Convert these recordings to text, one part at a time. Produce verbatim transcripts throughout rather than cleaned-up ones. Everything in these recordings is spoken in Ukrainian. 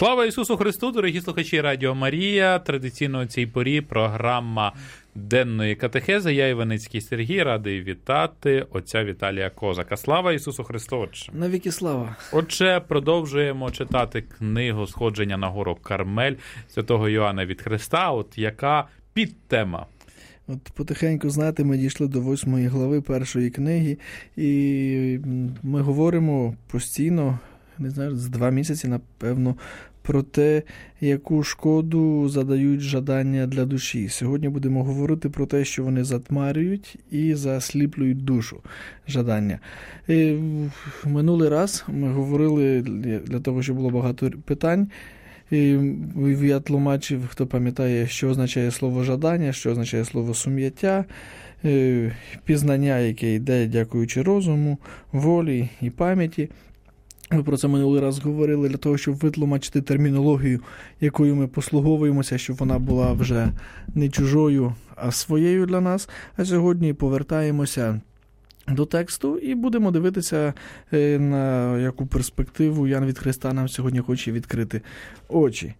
Слава Ісусу Христу, дорогі слухачі Радіо Марія. Традиційно у цій порі програма денної катехези. Я, Іваницький Сергій, радий вітати отця Віталія Козака. Слава Ісусу Христу, Отче! Навіки слава! Отже, продовжуємо читати книгу «Сходження на гору Кармель» святого Йоанна від Хреста. От яка підтема? От потихеньку, знаєте, ми дійшли до восьмої глави першої книги, і ми говоримо постійно, не знаю, з два місяці, напевно, про те, яку шкоду задають жадання для душі. Сьогодні будемо говорити про те, що вони затмарюють і засліплюють душу жадання. І минулий раз ми говорили, для того, що було багато питань, і я тлумачив, хто пам'ятає, що означає слово жадання, що означає слово сум'яття, пізнання, яке йде дякуючи розуму, волі і пам'яті. Ми про це минулий раз говорили для того, щоб витлумачити термінологію, якою ми послуговуємося, щоб вона була вже не чужою, а своєю для нас. А сьогодні повертаємося до тексту і будемо дивитися, на яку перспективу Ян від Хреста нам сьогодні хоче відкрити очі.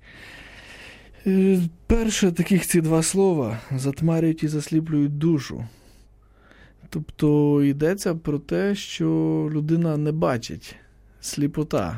Перше таких ці два слова – затмарюють і засліплюють душу. Тобто йдеться про те, що людина не бачить. Сліпота.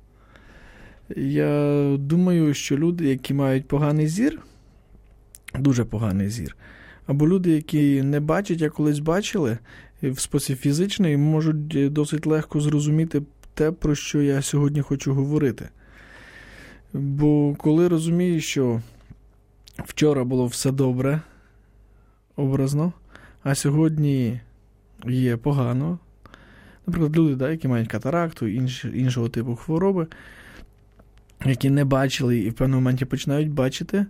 Я думаю, що люди, які мають поганий зір, дуже поганий зір, або люди, які не бачать, а колись бачили, в спосіб фізичний, можуть досить легко зрозуміти те, про що я сьогодні хочу говорити. Бо коли розумієш, що вчора було все добре, образно, а сьогодні є погано, наприклад, люди, да, які мають катаракту, інш, іншого типу хвороби, які не бачили і в певному моменті починають бачити,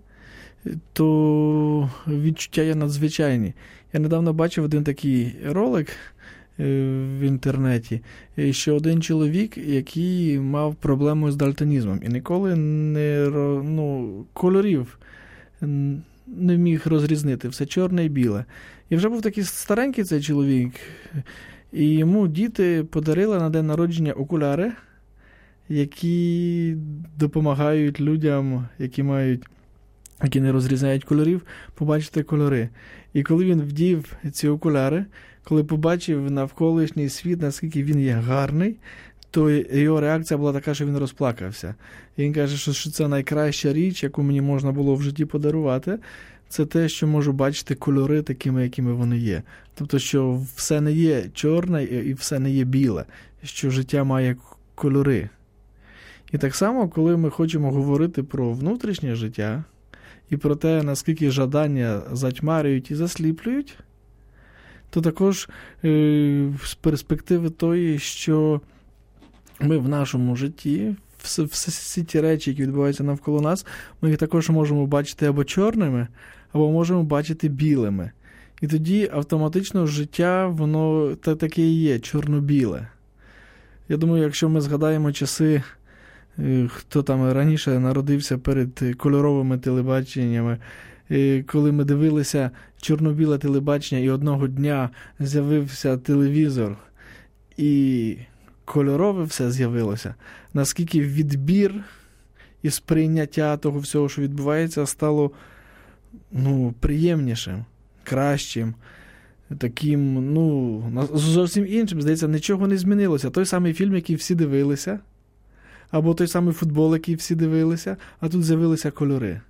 то відчуття є надзвичайні. Я недавно бачив один такий ролик в інтернеті, що один чоловік, який мав проблему з дальтонізмом і ніколи не, ну, кольорів не міг розрізнити, все чорне і біле. І вже був такий старенький цей чоловік, і йому діти подарили на день народження окуляри, які допомагають людям, які мають, які не розрізняють кольорів, побачити кольори. І коли він вдів ці окуляри, коли побачив навколишній світ, наскільки він є гарний, то його реакція була така, що він розплакався. І він каже, що це найкраща річ, яку мені можна було в житті подарувати, це те, що можу бачити кольори такими, якими вони є. Тобто, що все не є чорне і все не є біле, що життя має кольори. І так само, коли ми хочемо говорити про внутрішнє життя і про те, наскільки жадання затьмарюють і засліплюють, то також е- з перспективи тої, що ми в нашому житті, всі, всі ті речі, які відбуваються навколо нас, ми їх також можемо бачити або чорними, або можемо бачити білими. І тоді автоматично життя, воно таке і є, чорно-біле. Я думаю, якщо ми згадаємо часи, хто там раніше народився перед кольоровими телебаченнями, коли ми дивилися чорно-біле телебачення, і одного дня з'явився телевізор, і кольорове все з'явилося, наскільки відбір і сприйняття того всього, що відбувається, стало, ну, приємнішим, кращим, таким, ну, зовсім іншим. Здається, нічого не змінилося. Той самий фільм, який всі дивилися, або той самий футбол, який всі дивилися, а тут з'явилися кольори.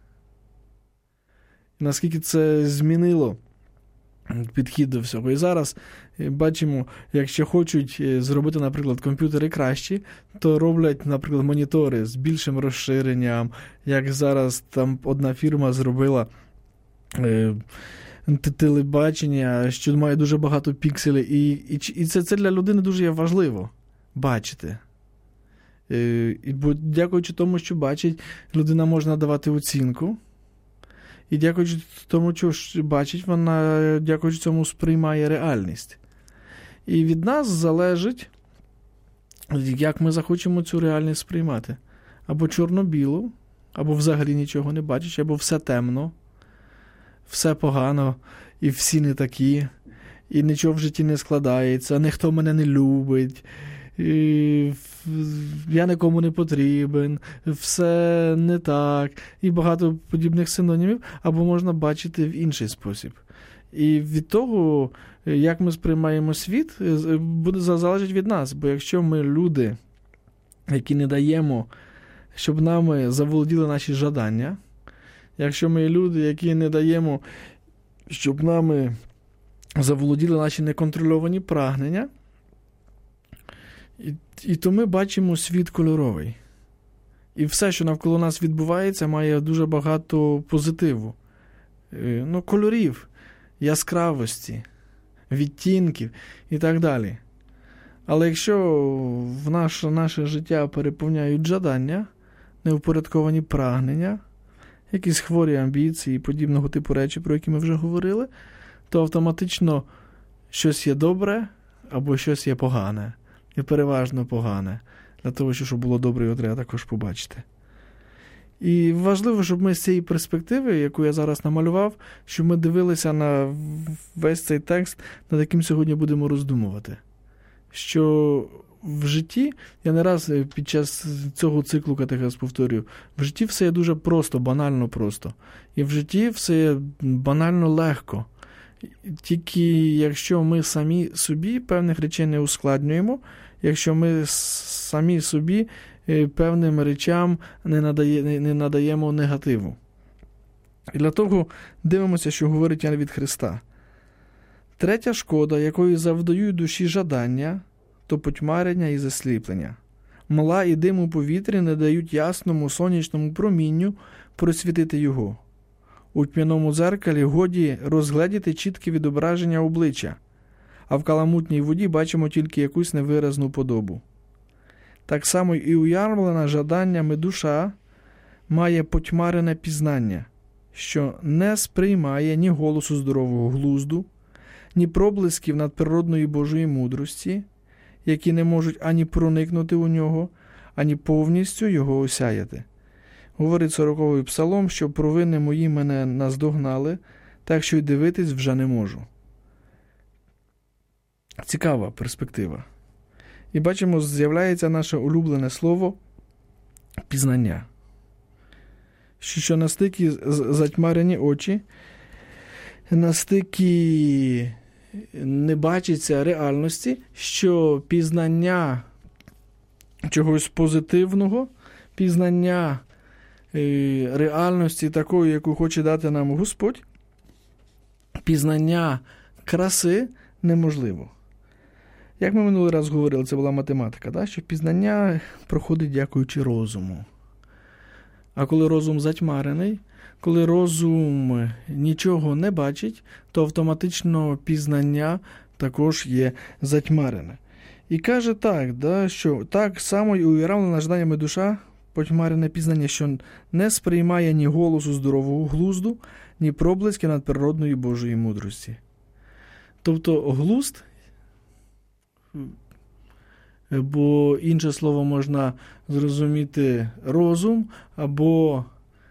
І наскільки це змінило підхід до всього. І зараз бачимо, якщо хочуть зробити, наприклад, комп'ютери кращі, то роблять, наприклад, монітори з більшим розширенням, як зараз там одна фірма зробила е, телебачення, що має дуже багато пікселів, і, і, і це, це для людини дуже є важливо бачити. Е, і, бо дякуючи тому, що бачить, людина може надавати оцінку, і дякуючи тому, що бачить, вона, дякуючи цьому, сприймає реальність. І від нас залежить, як ми захочемо цю реальність сприймати. Або чорно-білу, або взагалі нічого не бачиш, або все темно, все погано, і всі не такі, і нічого в житті не складається, ніхто мене не любить, я нікому не потрібен, все не так, і багато подібних синонімів, або можна бачити в інший спосіб. І від того, як ми сприймаємо світ, буде залежить від нас. Бо якщо ми люди, які не даємо, щоб нами заволоділи наші жадання, якщо ми люди, які не даємо, щоб нами заволоділи наші неконтрольовані прагнення, і, і то ми бачимо світ кольоровий. І все, що навколо нас відбувається, має дуже багато позитиву. Ну, кольорів, яскравості, відтінків і так далі. Але якщо в наше, наше життя переповняють жадання, неупорядковані прагнення, якісь хворі амбіції і подібного типу речі, про які ми вже говорили, то автоматично щось є добре або щось є погане. І переважно погане. Для того, щоб було добре, його треба також побачити. І важливо, щоб ми з цієї перспективи, яку я зараз намалював, щоб ми дивилися на весь цей текст, над яким сьогодні будемо роздумувати. Що в житті, я не раз під час цього циклу катехез повторюю, в житті все є дуже просто, банально просто. І в житті все є банально легко. Тільки якщо ми самі собі певних речей не ускладнюємо, якщо ми самі собі певним речам не, надає, не надаємо негативу. І для того дивимося, що говорить Ян від Христа. Третя шкода, якої завдають душі жадання, то потьмарення і засліплення. Мла і дим у повітрі не дають ясному сонячному промінню просвітити його. У тьмяному дзеркалі годі розгледіти чітке відображення обличчя, а в каламутній воді бачимо тільки якусь невиразну подобу. Так само і уявлена жаданнями душа має потьмарене пізнання, що не сприймає ні голосу здорового глузду, ні проблисків надприродної Божої мудрості, які не можуть ані проникнути у нього, ані повністю його осяяти. Говорить сороковий псалом, що провини мої мене наздогнали, так що й дивитись вже не можу. Цікава перспектива. І бачимо, з'являється наше улюблене слово «пізнання». Що, що на стикі затьмарені очі, на стикі не бачиться реальності, що пізнання чогось позитивного, пізнання реальності такої, яку хоче дати нам Господь, пізнання краси неможливо. Як ми минулий раз говорили, це була математика, да? Що пізнання проходить дякуючи розуму. А коли розум затьмарений, коли розум нічого не бачить, то автоматично пізнання також є затьмарене. І каже так, да, що так само і уявлена жаданнями душа потьмарене пізнання, що не сприймає ні голосу здорового глузду, ні проблиски надприродної Божої мудрості. Тобто глузд, бо інше слово можна зрозуміти розум, або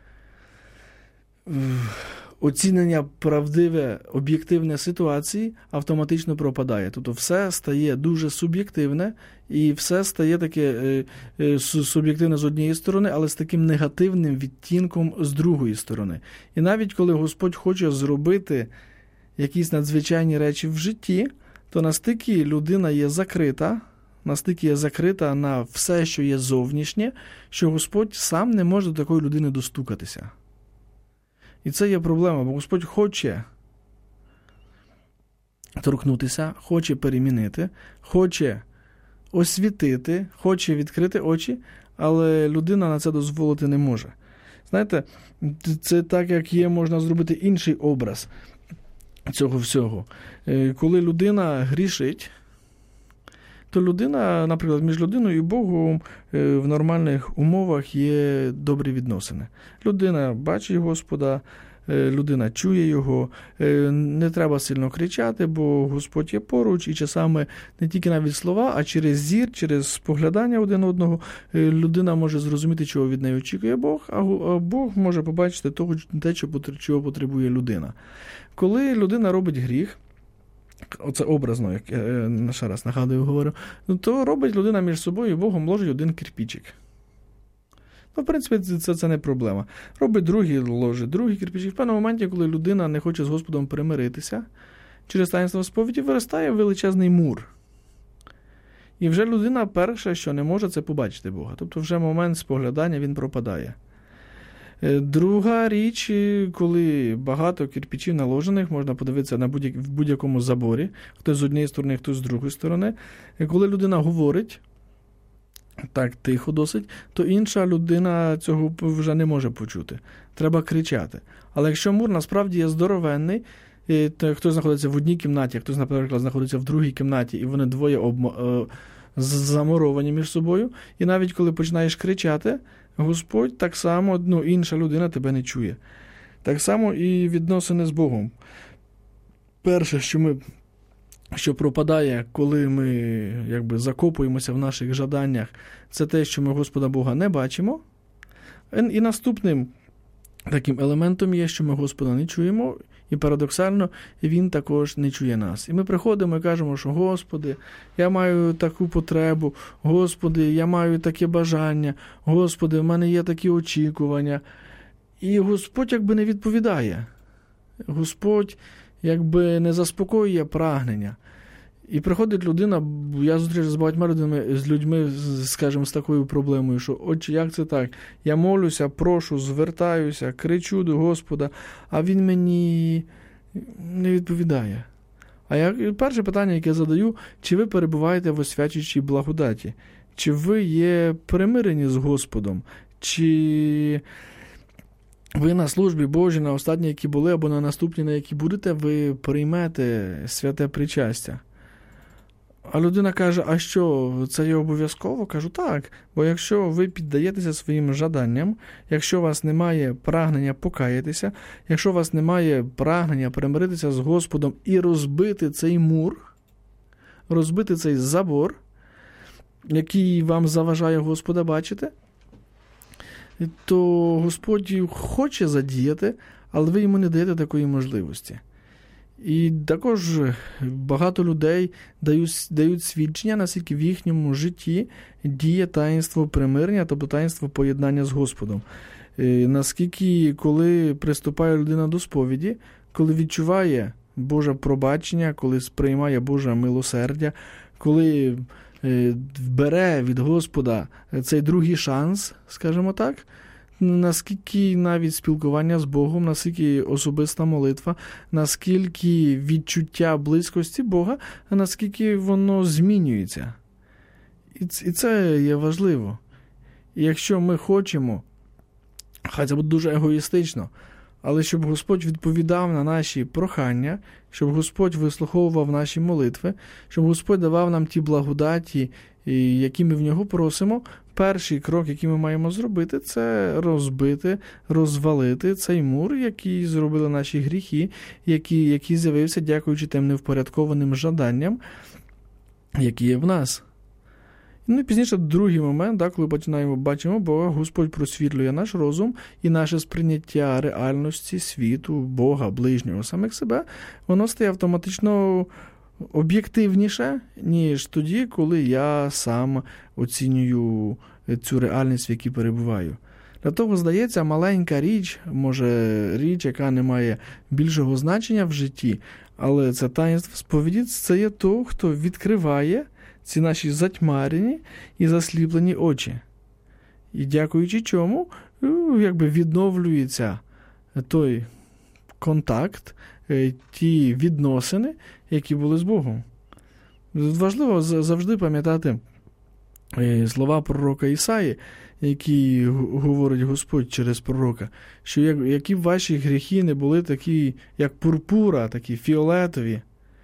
оцінення правдиве, об'єктивне ситуації автоматично пропадає. Тобто все стає дуже суб'єктивне, і все стає таке суб'єктивне з однієї сторони, але з таким негативним відтінком з другої сторони. І навіть коли Господь хоче зробити якісь надзвичайні речі в житті, то настільки людина є закрита, настільки є закрита на все, що є зовнішнє, що Господь сам не може до такої людини достукатися. І це є проблема, бо Господь хоче торкнутися, хоче перемінити, хоче освітити, хоче відкрити очі, але людина на це дозволити не може. Знаєте, це так, як є, можна зробити інший образ цього всього. Коли людина грішить, то людина, наприклад, між людиною і Богом в нормальних умовах є добрі відносини. Людина бачить Господа, людина чує його, не треба сильно кричати, бо Господь є поруч, і часами не тільки навіть слова, а через зір, через споглядання один одного людина може зрозуміти, чого від неї очікує Бог, а Бог може побачити того, те, чого потребує людина. Коли людина робить гріх, оце образно, як я ще раз нагадую, говорю, ну, то робить людина між собою і Богом ложить один кирпичик. Ну, в принципі, це, це не проблема. Робить другий, ложить другий кирпичик. В певному моменті, коли людина не хоче з Господом примиритися, через таїнство сповіді виростає величезний мур. І вже людина перша, що не може, це побачити Бога. Тобто вже момент споглядання, він пропадає. Друга річ, коли багато кирпичів наложених, можна подивитися на будь- в будь-якому заборі, хтось з однієї сторони, хтось з другої сторони. І коли людина говорить, так тихо досить, то інша людина цього вже не може почути. Треба кричати. Але якщо мур насправді є здоровенний, і хтось знаходиться в одній кімнаті, а хтось, наприклад, знаходиться в другій кімнаті, і вони двоє обма... замуровані між собою, і навіть коли починаєш кричати, Господь так само, ну, інша людина тебе не чує. Так само і відносини з Богом. Перше, що ми, що пропадає, коли ми якби закопуємося в наших жаданнях, це те, що ми Господа Бога не бачимо. І наступним таким елементом є, що ми Господа не чуємо, і парадоксально, Він також не чує нас. І ми приходимо і кажемо, що Господи, я маю таку потребу, Господи, я маю таке бажання, Господи, в мене є такі очікування. І Господь якби не відповідає. Господь якби не заспокоює прагнення. І приходить людина, я зустрічаюся з багатьма людьми, з людьми, скажімо, з такою проблемою, що, отче, як це так? Я молюся, прошу, звертаюся, кричу до Господа, а Він мені не відповідає. А я, перше питання, яке задаю, чи ви перебуваєте в освячуючій благодаті? Чи ви є примирені з Господом? Чи ви на службі Божій, на останній, які були, або на наступній, на які будете, ви приймете святе причастя? А людина каже, а що, це є обов'язково? Кажу, так, бо якщо ви піддаєтеся своїм жаданням, якщо у вас немає прагнення покаятися, якщо у вас немає прагнення примиритися з Господом і розбити цей мур, розбити цей забор, який вам заважає Господа бачити, то Господь хоче задіяти, але ви йому не даєте такої можливості. І також багато людей дають, дають свідчення, наскільки в їхньому житті діє таїнство примирення, тобто таїнство поєднання з Господом. І наскільки, коли приступає людина до сповіді, коли відчуває Боже пробачення, коли сприймає Боже милосердя, коли бере від Господа цей другий шанс, скажімо так, наскільки навіть спілкування з Богом, наскільки особиста молитва, наскільки відчуття близькості Бога, наскільки воно змінюється. І це є важливо. І якщо ми хочемо, хай це буде дуже егоїстично, але щоб Господь відповідав на наші прохання, щоб Господь вислуховував наші молитви, щоб Господь давав нам ті благодаті, які ми в Нього просимо, перший крок, який ми маємо зробити, це розбити, розвалити цей мур, який зробили наші гріхи, який, який з'явився, дякуючи тим невпорядкованим жаданням, які є в нас. Ну і пізніше другий момент, да, коли починаємо бачимо Бога, Господь просвітлює наш розум і наше сприйняття реальності, світу, Бога, ближнього, самих себе, воно стає автоматично об'єктивніше, ніж тоді, коли я сам оцінюю цю реальність, в якій перебуваю. Для того, здається, маленька річ, може річ, яка не має більшого значення в житті, але це таїнство сповіді, це є той, хто відкриває ці наші затьмарені і засліплені очі. І дякуючи чому, якби відновлюється той контакт, ті відносини, які були з Богом. Важливо завжди пам'ятати слова пророка Ісаї, які говорить Господь через пророка, що які б ваші гріхи не були такі, як пурпура, такі фіолетові,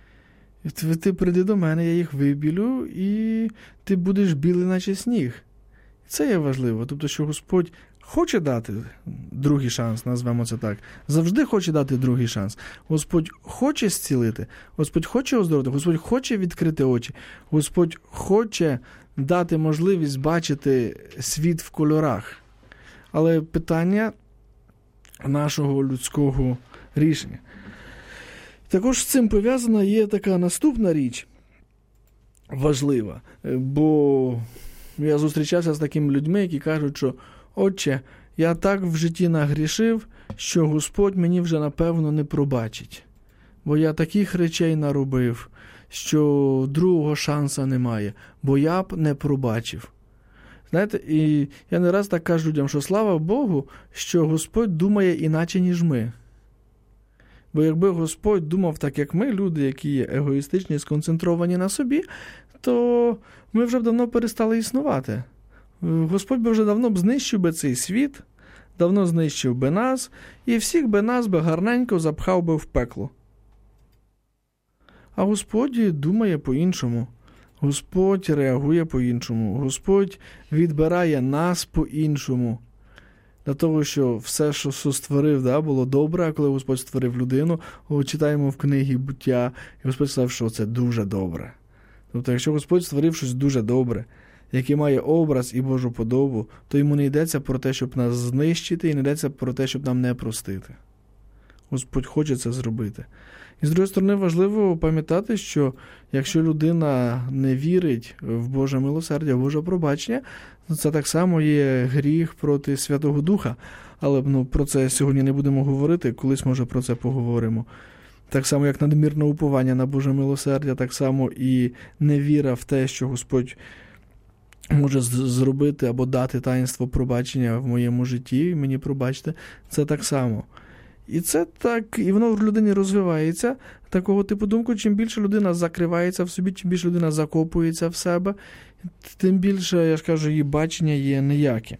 ти прийди до мене, я їх вибілю, і ти будеш білий, наче сніг. Це є важливо. Тобто, що Господь хоче дати другий шанс, назвемо це так. Завжди хоче дати другий шанс. Господь хоче зцілити, Господь хоче оздоровити, Господь хоче відкрити очі, Господь хоче дати можливість бачити світ в кольорах. Але питання нашого людського рішення. Також з цим пов'язана є така наступна річ, важлива, бо я зустрічався з такими людьми, які кажуть, що «Отче, я так в житті нагрішив, що Господь мені вже, напевно, не пробачить, бо я таких речей наробив, що другого шанса немає, бо я б не пробачив». Знаєте, і я не раз так кажу людям, що слава Богу, що Господь думає іначе, ніж ми. Бо якби Господь думав так, як ми, люди, які є егоїстичні, сконцентровані на собі, то ми вже б давно перестали існувати. Господь би вже давно б знищив би цей світ, давно знищив би нас, і всіх би нас би гарненько запхав би в пекло. А Господь думає по-іншому. Господь реагує по-іншому. Господь відбирає нас по-іншому. Для того, що все, що створив, да, було добре, а коли Господь створив людину, читаємо в книгі «Буття», і Господь сказав, що це дуже добре. Тобто, якщо Господь створив щось дуже добре, яке має образ і Божу подобу, то йому не йдеться про те, щоб нас знищити, і не йдеться про те, щоб нам не простити. Господь хоче це зробити. І, з другої сторони, важливо пам'ятати, що якщо людина не вірить в Боже милосердя, в Боже пробачення, це так само є гріх проти Святого Духа. Але ну, про це сьогодні не будемо говорити, колись, може, про це поговоримо. Так само, як надмірне уповання на Боже милосердя, так само і невіра в те, що Господь може зробити або дати таїнство пробачення в моєму житті, мені пробачте, це так само. І це так, і воно в людині розвивається, такого типу думку, чим більше людина закривається в собі, чим більше людина закопується в себе, тим більше, я ж кажу, її бачення є ніяке.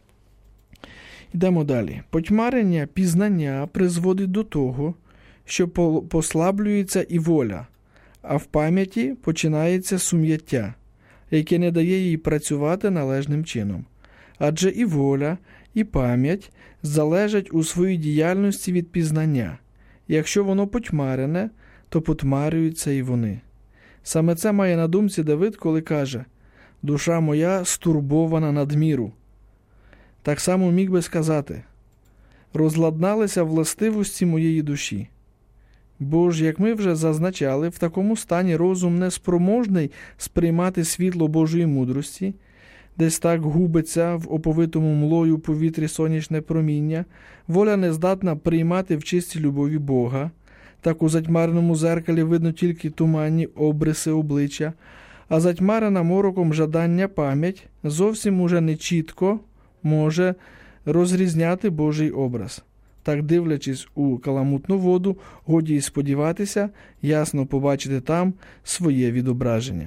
Йдемо далі. Потьмарення пізнання призводить до того, що послаблюється і воля, а в пам'яті починається сум'яття, яке не дає їй працювати належним чином. Адже і воля, і пам'ять залежать у своїй діяльності від пізнання. Якщо воно потьмарене, то потьмарюються і вони. Саме це має на думці Давид, коли каже «Душа моя стурбована надміру». Так само міг би сказати «Розладналися властивості моєї душі». Бо ж, як ми вже зазначали, в такому стані розум неспроможний сприймати світло Божої мудрості, десь так губиться в оповитому млою повітрі сонячне проміння, воля не здатна приймати в чистій любові Бога, так у затьмареному зеркалі видно тільки туманні обриси обличчя, а затьмарена мороком жадання пам'ять зовсім уже нечітко може розрізняти Божий образ. Так, дивлячись у каламутну воду, годі й сподіватися, ясно побачити там своє відображення.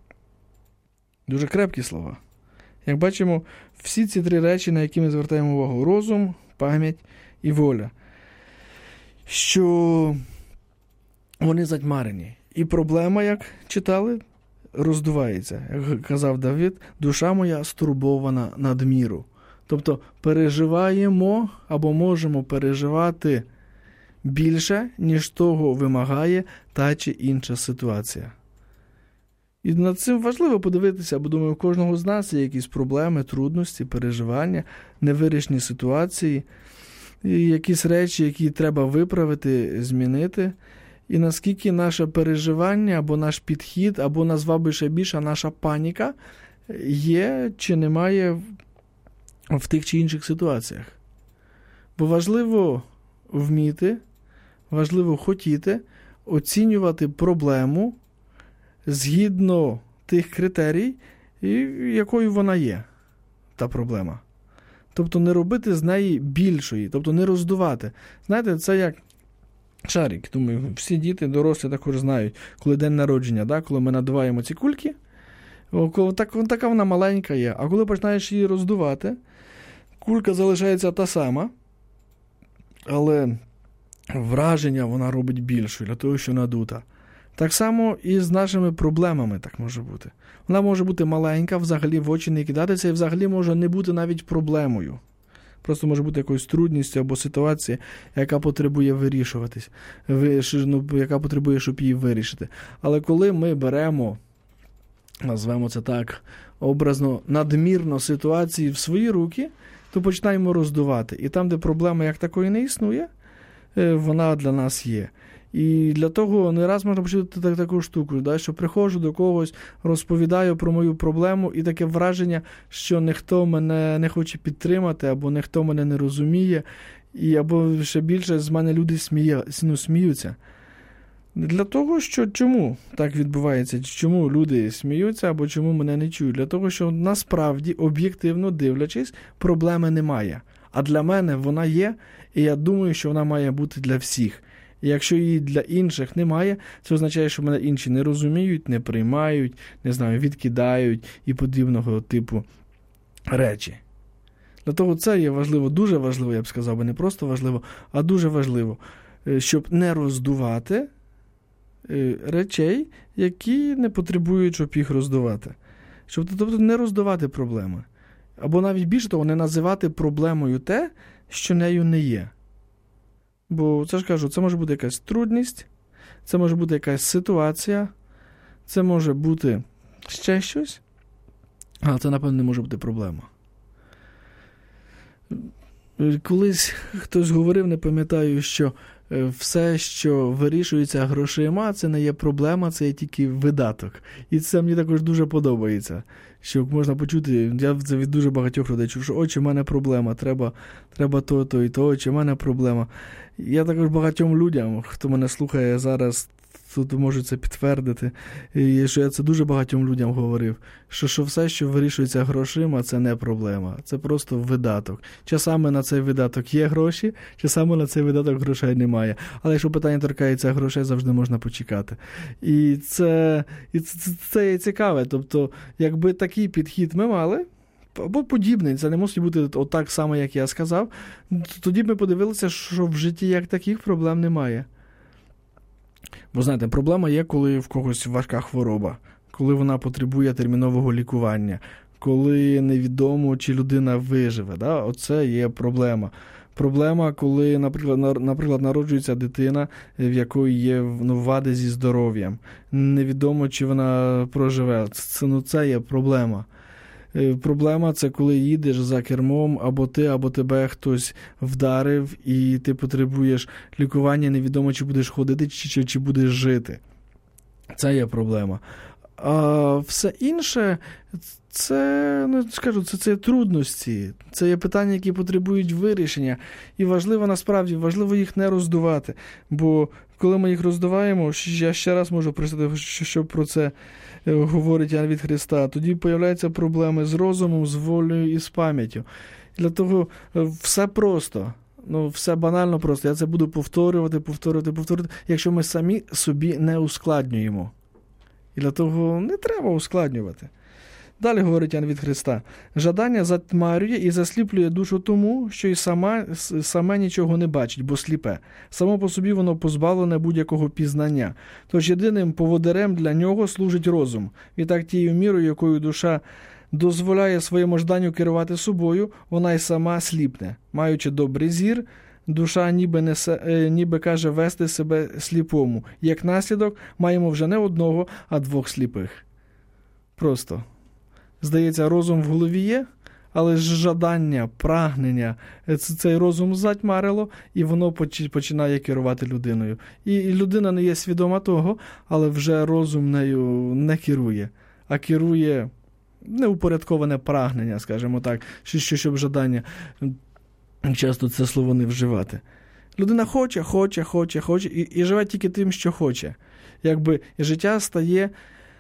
Дуже крепкі слова. Як бачимо, всі ці три речі, на які ми звертаємо увагу – розум, пам'ять і воля, що вони затьмарені. І проблема, як читали, роздувається. Як казав Давид, душа моя стурбована надміру. Тобто переживаємо або можемо переживати більше, ніж того вимагає та чи інша ситуація. І над цим важливо подивитися, бо, думаю, у кожного з нас є якісь проблеми, трудності, переживання, невирішені ситуації, і якісь речі, які треба виправити, змінити. І наскільки наше переживання, або наш підхід, або, назвав би ще більше, наша паніка є чи немає в тих чи інших ситуаціях. Бо важливо вміти, важливо хотіти оцінювати проблему згідно тих критерій, якою вона є, та проблема. Тобто не робити з неї більшої, тобто не роздувати. Знаєте, це як шарик. Думаю, всі діти, дорослі також знають, коли день народження, да, коли ми надуваємо ці кульки, так, така вона маленька є. А коли починаєш її роздувати, кулька залишається та сама, але враження вона робить більшою, для того, що надута. Так само і з нашими проблемами так може бути. Вона може бути маленька, взагалі в очі не кидатися, і взагалі може не бути навіть проблемою. Просто може бути якоюсь трудністю або ситуація, яка потребує вирішуватись, яка потребує, щоб її вирішити. Але коли ми беремо, назвемо це так, образно, надмірно ситуації в свої руки, то починаємо роздувати. І там, де проблема як такої не існує, вона для нас є. І для того не раз можна почути так, таку штуку, да, що приходжу до когось, розповідаю про мою проблему, і таке враження, що ніхто мене не хоче підтримати, або ніхто мене не розуміє, і або ще більше з мене люди сміє, ну, сміються. Для того, що чому так відбувається, чому люди сміються, або чому мене не чують? Для того, що насправді, об'єктивно дивлячись, проблеми немає. А для мене вона є, і я думаю, що вона має бути для всіх. І якщо її для інших немає, це означає, що мене інші не розуміють, не приймають, не знаю, відкидають і подібного типу речі. Для того це є важливо, дуже важливо, я б сказав, бо не просто важливо, а дуже важливо, щоб не роздувати речей, які не потребують, щоб їх роздувати. Щоб, тобто, не роздувати проблеми. Або навіть більше того, не називати проблемою те, що нею не є. Бо, це ж кажу, це може бути якась трудність, це може бути якась ситуація, це може бути ще щось, але це, напевно, не може бути проблема. Колись хтось говорив, не пам'ятаю, що все, що вирішується грошима, це не є проблема, це є тільки видаток. І це мені також дуже подобається, що можна почути, я це від дуже багатьох людей чув, що «Отче, в мене проблема, треба, треба то, то і то, отче, в мене проблема». Я також багатьом людям, хто мене слухає зараз, тут можуть це підтвердити, і що я це дуже багатьом людям говорив, що, що все, що вирішується грошима, це не проблема, це просто видаток. Часами на цей видаток є гроші, часами на цей видаток грошей немає. Але якщо питання торкається грошей, завжди можна почекати. І це, і це, це, це є цікаве. Тобто, якби такий підхід ми мали, або подібний, це не мусить бути отак само, як я сказав, тоді б ми подивилися, що в житті як таких проблем немає. Бо, знаєте, проблема є, коли в когось важка хвороба, коли вона потребує термінового лікування, коли невідомо, чи людина виживе. Да? Оце є проблема. Проблема, коли, наприклад, наприклад, народжується дитина, в якої є, ну, вади зі здоров'ям. Невідомо, чи вона проживе. Це, ну, це є проблема. Проблема – це коли їдеш за кермом, або ти, або тебе хтось вдарив, і ти потребуєш лікування, невідомо, чи будеш ходити, чи, чи, чи будеш жити. Це є проблема. А все інше – це, ну, скажу, це, це трудності, це є питання, які потребують вирішення. І важливо, насправді, важливо їх не роздувати. Бо коли ми їх роздуваємо, я ще раз можу прочитати, що про це говорить Ян від Христа, тоді появляються проблеми з розумом, з волею і з пам'яттю. Для того все просто, ну, все банально просто. Я це буду повторювати, повторювати, повторювати, якщо ми самі собі не ускладнюємо. І для того не треба ускладнювати. Далі говорить Ян від Христа. Жадання затьмарює і засліплює душу тому, що й сама, саме нічого не бачить, бо сліпе. Само по собі воно позбавлене будь-якого пізнання. Тож єдиним поводирем для нього служить розум. Відтак тією мірою, якою душа дозволяє своєму жданню керувати собою, вона й сама сліпне. Маючи добрий зір, душа ніби, несе, ніби каже вести себе сліпому. Як наслідок, маємо вже не одного, а двох сліпих. Просто. Здається, розум в голові є, але ж жадання, прагнення, цей розум затьмарило, і воно починає керувати людиною. І людина не є свідома того, але вже розум нею не керує, а керує неупорядковане прагнення, скажімо так, що, щоб жадання, часто це слово не вживати. Людина хоче, хоче, хоче, хоче, і, і живе тільки тим, що хоче. Якби життя стає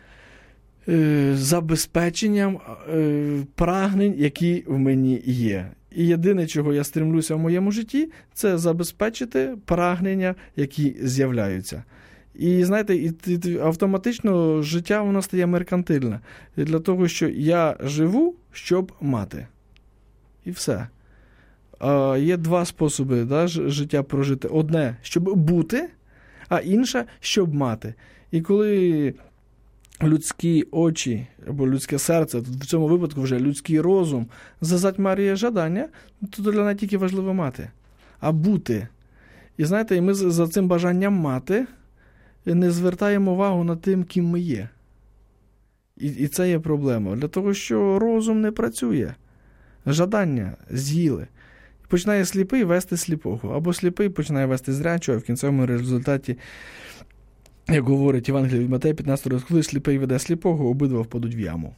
забезпеченням прагнень, які в мені є. І єдине, чого я стремлюся в моєму житті, це забезпечити прагнення, які з'являються. І, знаєте, і, і, автоматично життя воно стає меркантильне. Для того, що я живу, щоб мати. І все. А є два способи, да, життя прожити. Одне, щоб бути, а інше, щоб мати. І коли людські очі або людське серце, в цьому випадку вже людський розум, зазатьмарює жадання, то для нас тільки важливо мати, а бути. І знаєте, і ми за цим бажанням мати не звертаємо увагу на тим, ким ми є. І, і це є проблема. Для того, що розум не працює. Жадання з'їли. починає сліпий вести сліпого, або сліпий починає вести зрячого, а в кінцевому результаті, як говорить Євангеліє від Матея п'ятнадцятий розділ, коли сліпий веде сліпого, обидва впадуть в яму.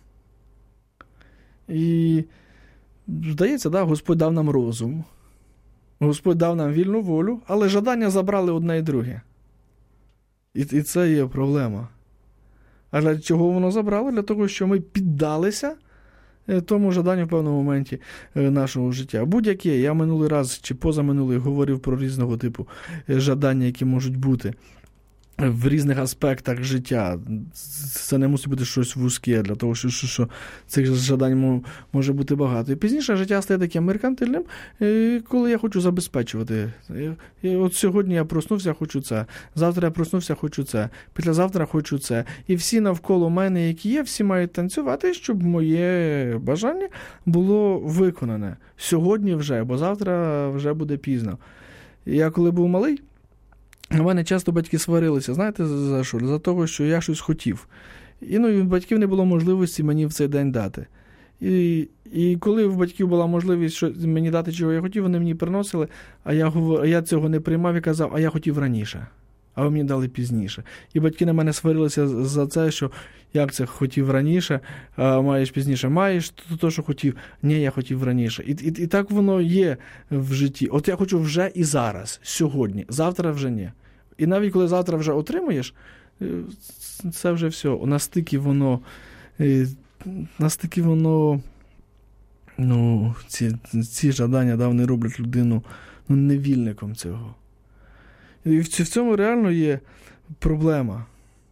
І, здається, да, Господь дав нам розум, Господь дав нам вільну волю, але жадання забрали одне і друге. І, і це є проблема. А для чого воно забрало? Для того, що ми піддалися тому жаданню в певному моменті нашого життя. Будь-яке, я минулий раз чи позаминулий говорив про різного типу жадання, які можуть бути в різних аспектах життя. Це не мусить бути щось вузьке, для того, що, що, що цих жадань може бути багато. І пізніше життя стає таким меркантильним, коли я хочу забезпечувати. І от сьогодні я проснувся, хочу це. Завтра я проснувся, хочу це. Післязавтра хочу це. І всі навколо мене, які є, всі мають танцювати, щоб моє бажання було виконане. Сьогодні вже, бо завтра вже буде пізно. Я коли був малий, у мене часто батьки сварилися, знаєте, за що? За того, що я щось хотів. І ну, від батьків не було можливості мені в цей день дати. І, і коли в батьків була можливість що, мені дати, чого я хотів, вони мені приносили, а я, а я цього не приймав і казав, а я хотів раніше, а ви мені дали пізніше. І батьки на мене сварилися за це, що як це хотів раніше, а маєш пізніше. Маєш то, то, що хотів. Ні, я хотів раніше. І, і, і так воно є в житті. От я хочу вже і зараз, сьогодні, завтра вже ні. І навіть коли завтра вже отримуєш, це вже все. Настільки воно, настільки воно, ну, ці, ці жадання, да, вони роблять людину, ну, невільником цього. І в цьому реально є проблема.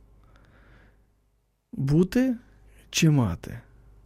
Бути чи мати?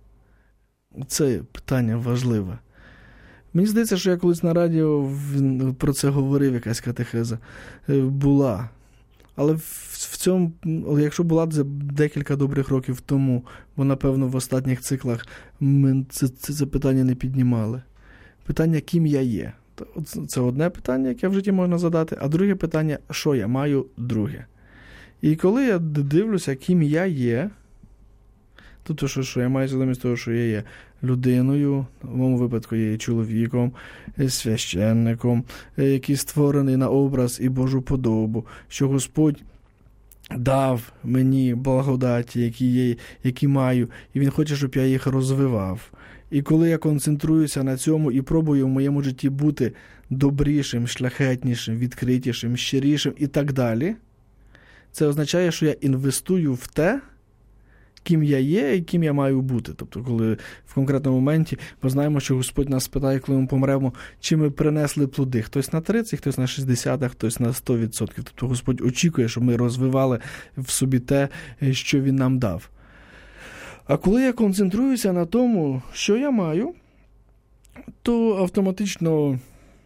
Це питання важливе. Мені здається, що я колись на радіо про це говорив, якась катехеза була. Але в цьому, якщо була це декілька добрих років тому, бо, напевно, в останніх циклах ми це, це, це питання не піднімали. Питання, ким я є. Це одне питання, яке в житті можна задати, а друге питання, що я маю, друге. І коли я дивлюся, ким я є, тобто, що, що я маю замість того, що я є людиною, в моєму випадку я є чоловіком, священником, який створений на образ і Божу подобу, що Господь дав мені благодаті, які є, які маю, і Він хоче, щоб я їх розвивав. І коли я концентруюся на цьому і пробую в моєму житті бути добрішим, шляхетнішим, відкритішим, щирішим і так далі, це означає, що я інвестую в те, ким я є і ким я маю бути. Тобто, коли в конкретному моменті ми знаємо, що Господь нас питає, коли ми помремо, чи ми принесли плоди. Хтось на тридцять, хтось на шістдесят, а хтось на сто відсотків. Тобто Господь очікує, щоб ми розвивали в собі те, що Він нам дав. А коли я концентруюся на тому, що я маю, то автоматично,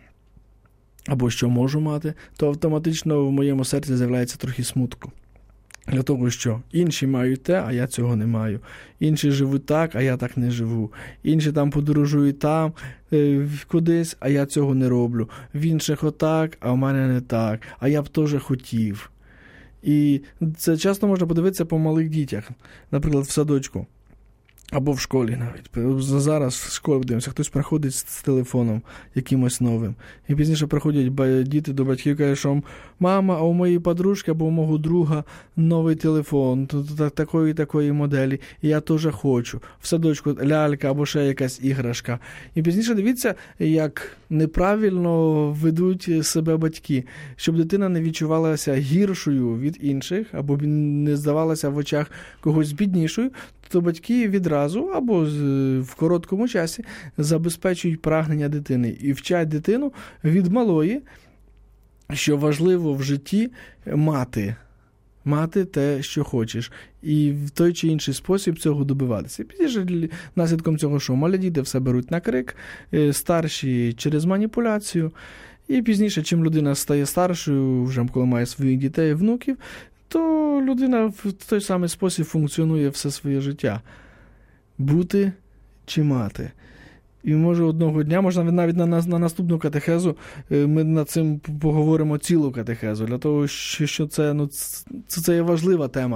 або що можу мати, то автоматично в моєму серці з'являється трохи смутку. Для того, що інші мають те, а я цього не маю. Інші живуть так, а я так не живу. Інші там подорожують там, е, кудись, а я цього не роблю. В інших отак, а в мене не так. А я б теж хотів. І це часто можна подивитися по малих дітях. Наприклад, в садочку. Або в школі навіть. Зараз в школі дивимося, хтось приходить з телефоном якимось новим. І пізніше приходять діти до батьків і кажуть, що мама, а у моєї подружки або у мого друга новий телефон, такої такої моделі, і я теж хочу. В садочку лялька або ще якась іграшка. І пізніше дивіться, як неправильно ведуть себе батьки, щоб дитина не відчувалася гіршою від інших, або не здавалася в очах когось біднішою, то батьки відразу або в короткому часі забезпечують прагнення дитини і вчать дитину від малої, що важливо в житті мати. Мати те, що хочеш. І в той чи інший спосіб цього добиватися. І пізніше наслідком цього, що малі діти все беруть на крик, старші через маніпуляцію. І пізніше, чим людина стає старшою, вже коли має своїх дітей і внуків, то людина в той самий спосіб функціонує все своє життя. Бути чи мати. І може одного дня, можна навіть на, на, на наступну катехезу, ми над цим поговоримо цілу катехезу, для того, що це, ну, це, це є важлива тема.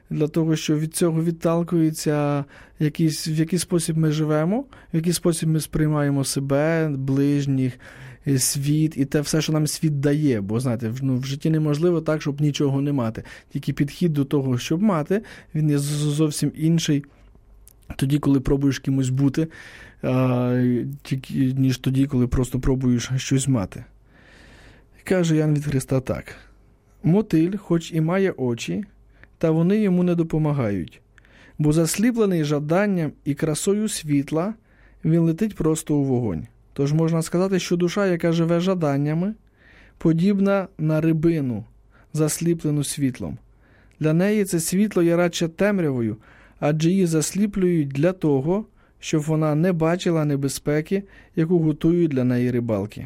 для того, що від цього відталкується якийсь, в який спосіб ми живемо, в який спосіб ми сприймаємо себе, ближніх, світ і те все, що нам світ дає. Бо, знаєте, ну, в житті неможливо так, щоб нічого не мати. Тільки підхід до того, щоб мати, він є зовсім інший тоді, коли пробуєш кимось бути, а, ніж тоді, коли просто пробуєш щось мати. Каже Ян від Христа так. Мотиль, хоч і має очі, та вони йому не допомагають, бо засліплений жаданням і красою світла, він летить просто у вогонь. Тож можна сказати, що душа, яка живе жаданнями, подібна на рибину, засліплену світлом. Для неї це світло є радше темрявою, адже її засліплюють для того, щоб вона не бачила небезпеки, яку готують для неї рибалки.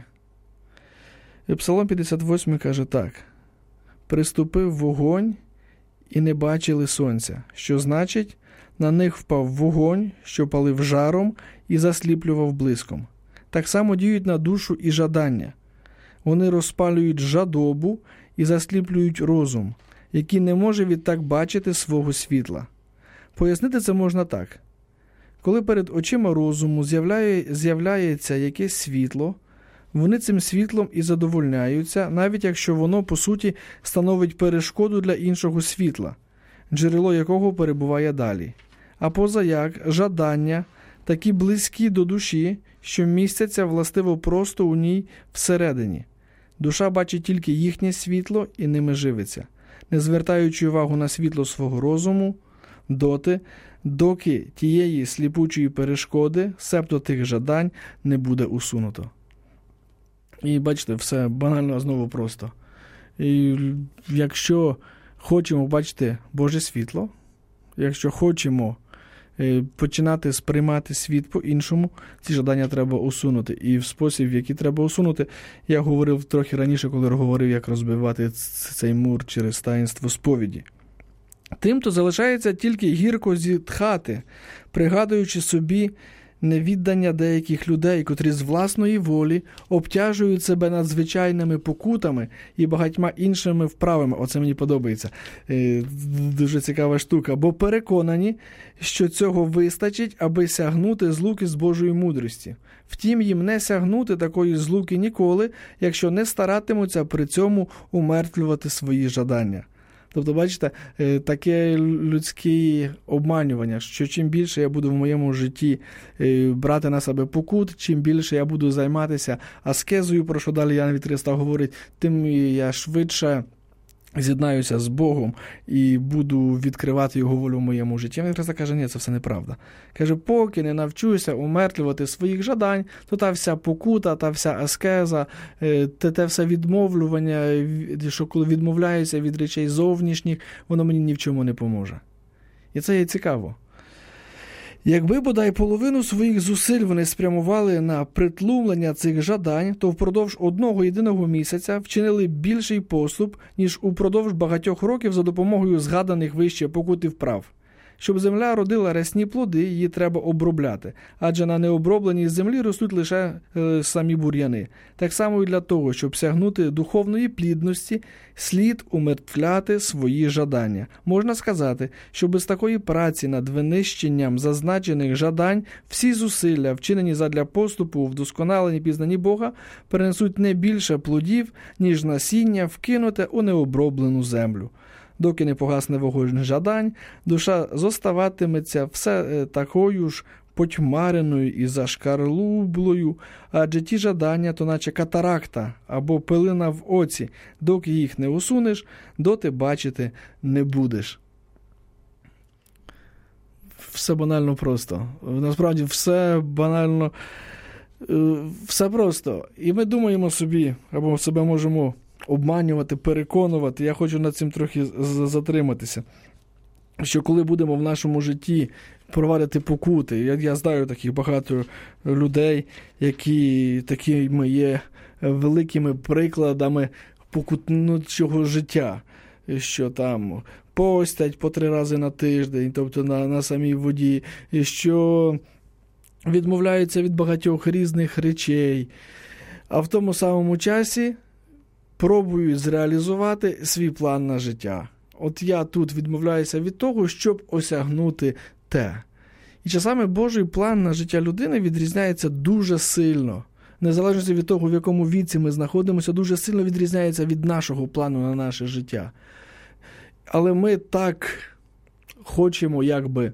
І Псалом п'ятдесят восьмий каже так. «Приступив вогонь і не бачили сонця», що значить, на них впав вогонь, що палив жаром і засліплював блиском. Так само діють на душу і жадання. Вони розпалюють жадобу і засліплюють розум, який не може відтак бачити свого світла. Пояснити це можна так. Коли перед очима розуму з'являє, з'являється якесь світло, вони цим світлом і задовольняються, навіть якщо воно, по суті, становить перешкоду для іншого світла, джерело якого перебуває далі. А позаяк жадання такі близькі до душі, що містяться властиво просто у ній всередині. Душа бачить тільки їхнє світло і ними живиться, не звертаючи увагу на світло свого розуму, доти, доки тієї сліпучої перешкоди, себто тих жадань, не буде усунуто. І бачите, все банально знову просто. І якщо хочемо бачити Боже світло, якщо хочемо починати сприймати світ по-іншому, ці жадання треба усунути. І в спосіб, в який треба усунути, я говорив трохи раніше, коли говорив, як розбивати цей мур через таїнство сповіді. Тим-то залишається тільки гірко зітхати, пригадуючи собі невіддання деяких людей, котрі з власної волі обтяжують себе надзвичайними покутами і багатьма іншими вправами. Оце мені подобається. Е, дуже цікава штука. Бо переконані, що цього вистачить, аби сягнути злуки з Божої мудрості. Втім, їм не сягнути такої злуки ніколи, якщо не старатимуться при цьому умертвлювати свої жадання. Тобто, бачите, таке людське обманювання, що чим більше я буду в моєму житті брати на себе покут, чим більше я буду займатися аскезою, про що далі Ян від Христа говорить, тим я швидше з'єднаюся з Богом і буду відкривати Його волю в моєму житті. Ян від Христа каже, ні, це все неправда. Каже, поки не навчуся умертвлювати своїх жадань, то та вся покута, та вся аскеза, те, те все відмовлювання, що коли відмовляюся від речей зовнішніх, воно мені ні в чому не поможе. І це є цікаво. Якби, бодай, половину своїх зусиль вони спрямували на притлумлення цих жадань, то впродовж одного єдиного місяця вчинили більший поступ, ніж упродовж багатьох років за допомогою згаданих вище покут і вправ. Щоб земля родила рясні плоди, її треба обробляти, адже на необробленій землі ростуть лише е, самі бур'яни. Так само і для того, щоб сягнути духовної плідності, слід умертвляти свої жадання. Можна сказати, що без такої праці над винищенням зазначених жадань всі зусилля, вчинені задля поступу в вдосконаленні пізнанні Бога, перенесуть не більше плодів, ніж насіння вкинуте у необроблену землю. Доки не погасне вогонь жадань, душа зоставатиметься все такою ж потьмареною і зашкарлублою, адже ті жадання, то наче катаракта або пилина в оці, доки їх не усунеш, доти бачити не будеш. Все банально просто. Насправді все банально, все просто. І ми думаємо собі, або себе можемо обманювати, переконувати. Я хочу над цим трохи затриматися. Що коли будемо в нашому житті провадити покути, я, я знаю таких багато людей, які такими є великими прикладами покутнучого життя, що там постять по три рази на тиждень, тобто на, на самій воді, і що відмовляються від багатьох різних речей, а в тому самому часі пробують зреалізувати свій план на життя. от я тут відмовляюся від того, щоб осягнути те. І часами Божий план на життя людини відрізняється дуже сильно. Незалежно від того, в якому віці ми знаходимося, дуже сильно відрізняється від нашого плану на наше життя. Але ми так хочемо якби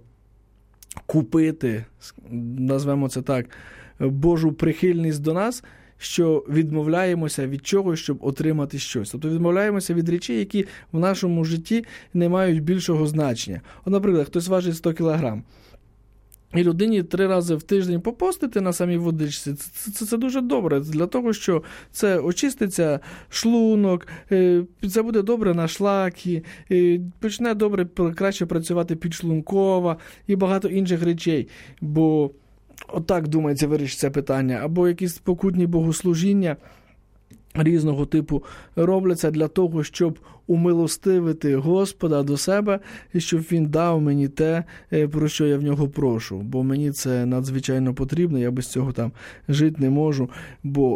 купити, назвемо це так, Божу прихильність до нас, що відмовляємося від чогось, щоб отримати щось. Тобто відмовляємося від речей, які в нашому житті не мають більшого значення. От, наприклад, хтось важить сто кілограм. І людині три рази в тиждень попостити на самій водичці, це, це, це дуже добре, для того, що це очиститься шлунок, це буде добре на шлаки, почне добре, краще працювати підшлункова і багато інших речей. Бо отак, думається, вирішиться питання. Або якісь покутні богослужіння різного типу робляться для того, щоб умилостивити Господа до себе, і щоб Він дав мені те, про що я в нього прошу. Бо мені це надзвичайно потрібно, я без цього там жити не можу. Бо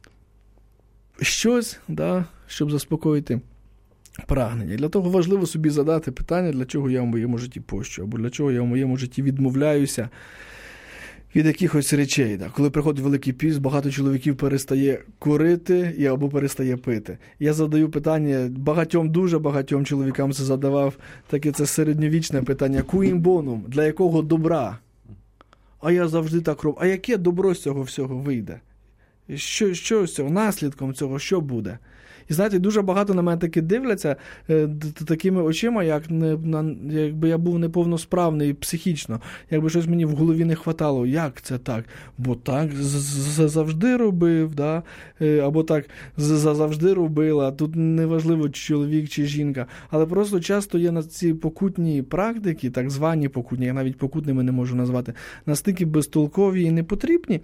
щось, да, щоб заспокоїти прагнення. Для того важливо собі задати питання, для чого я в моєму житті пощу, або для чого я в моєму житті відмовляюся від якихось речей. Да. Коли приходить Великий піст, багато чоловіків перестає курити і або перестає пити. Я задаю питання, багатьом, дуже багатьом чоловікам це задавав, таке це середньовічне питання, куїм бонум, для якого добра? А я завжди так роблю. А яке добро з цього всього вийде? Що, що з цього? Наслідком цього що буде? І знаєте, дуже багато на мене таки дивляться е, такими очима, як не, на, якби я був неповносправний психічно, якби щось мені в голові не хватало. Як це так? Бо так завжди робив, да? е, або так завжди робила. Тут неважливо, чи чоловік, чи жінка. Але просто часто є на ці покутні практики, так звані покутні, я навіть покутними не можу назвати, настільки безтолкові і непотрібні,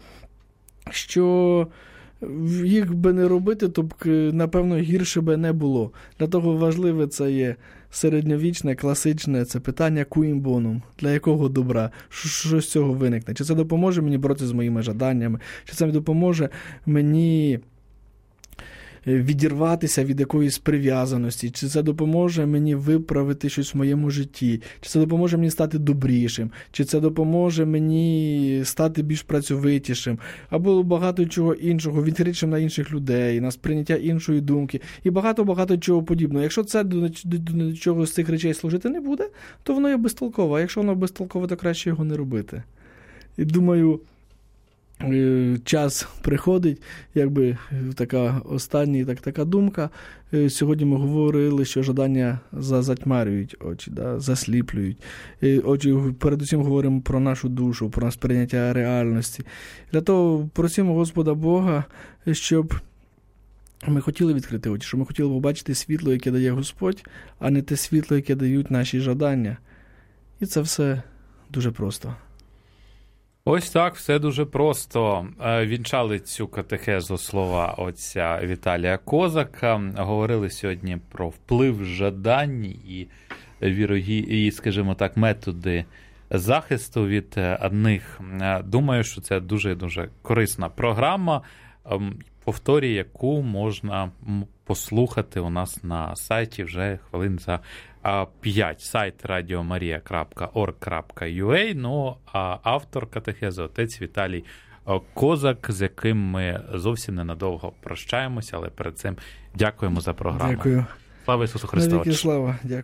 що їх би не робити, то б, напевно, гірше би не було. Для того важливе це є середньовічне, класичне, це питання куїм бонум, для якого добра, що з цього виникне. Чи це допоможе мені боротися з моїми жаданнями, чи це допоможе мені відірватися від якоїсь прив'язаності, чи це допоможе мені виправити щось в моєму житті, чи це допоможе мені стати добрішим, чи це допоможе мені стати більш працьовитішим, або багато чого іншого, відкритішим на інших людей, на сприйняття іншої думки, і багато-багато чого подібного. Якщо це до, до, до чого з цих речей служити не буде, то воно є безтолкове, а якщо воно безтолкове, то краще його не робити. І думаю, час приходить, якби така остання так, така думка. Сьогодні ми говорили, що жадання затьмарюють очі, да, засліплюють. Очі, передусім говоримо про нашу душу, про сприйняття реальності. Для того просимо Господа Бога, щоб ми хотіли відкрити очі, щоб ми хотіли побачити світло, яке дає Господь, а не те світло, яке дають наші жадання. І це все дуже просто. Ось так, все дуже просто. Вінчали цю катехезу слова отця Віталія Козака. Говорили сьогодні про вплив жадань і, і, скажімо так, методи захисту від них. Думаю, що це дуже-дуже корисна програма, повторюю, яку можна послухати у нас на сайті вже хвилин за п'ять. Сайт радіомарія крапка орг крапка ю а. Ну, а автор катехези отець Віталій Козак, з яким ми зовсім ненадовго прощаємося, але перед цим дякуємо за програму. Дякую. Слава Ісусу Христу! Навіки слава. Дякую.